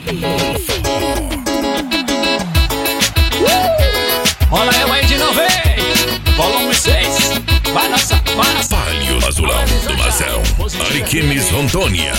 Olha eu aí de novo, volume 6. Vai nessa, vai nessa. Palio Azulão do Mazão, Ariquemes, Rondônia.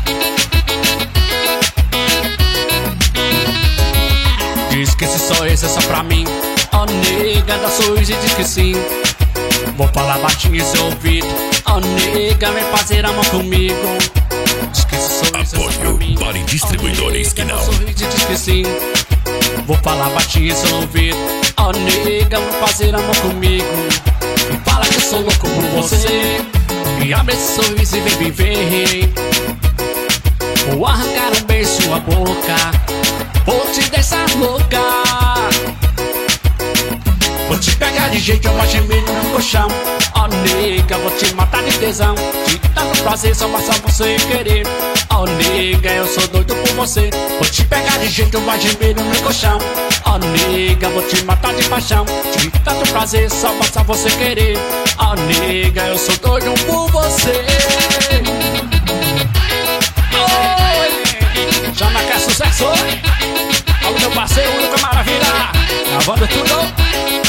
Diz que esse sorriso é só pra mim. Ó nega, dá sorriso e diz que sim. Vou falar baixinho em seu ouvido. Ó nega, vem fazer amor comigo. Diz que esse sorriso é só pra mim. Apoio para distribuidores que não. Dá sorriso e diz que sim. Vou falar baixinho em seu ouvido. Ó nega, vem fazer amor comigo. Fala que eu sou louco por você. E abre esse sorriso e vem viver. Vou arrancar um beijo em sua boca. Vou te deixar louca. Vou te pegar de jeito, eu vou gemer no meu colchão. Ó nega, vou te matar de tesão. Te dar um prazer, só você querer. Ó nega, eu sou doido por você. Vou te pegar de jeito, eu vou gemer no meu colchão. Ó nega, vou te matar de paixão. Te dar um prazer, só você querer. Ó nega, eu sou doido por você. Oi, já não quer sucesso. Alô meu parceiro, Única Maravilha. Gravando tudo.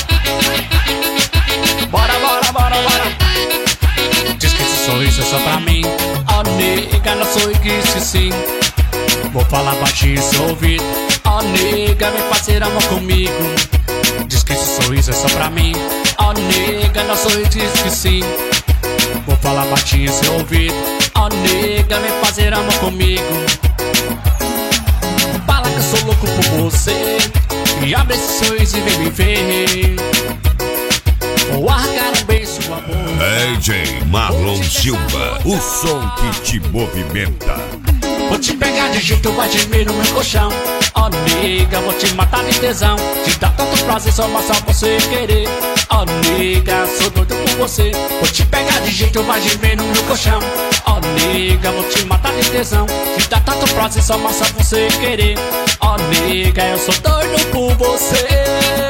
Bora, bora, bora, bora. Diz que esse sorriso é só pra mim. Ó nega, não sou que sim. Vou falar baixinho em seu ouvido. Ó nega, vem fazer amor comigo. Diz que esse sorriso é só pra mim. Ó nega, não sou que sim. Vou falar baixinho em seu ouvido. Ó nega, vem fazer amor comigo. Fala que eu sou louco por você. E abre esse sorriso e vem me ver. Vou arrancar um beijo sua boca. DJ Marlon Silva, o som que te movimenta. Vou te pegar de jeito, vai gemer no meu colchão. Ó nega, vou te matar de tesão. Te dar tanto prazer, só você querer. Ó nega, sou doido por você. Vou te pegar de jeito, vai gemer no meu colchão. Ó nega, vou te matar de tesão. Te dar tanto prazer, só você querer. Ó nega, eu sou doido por você.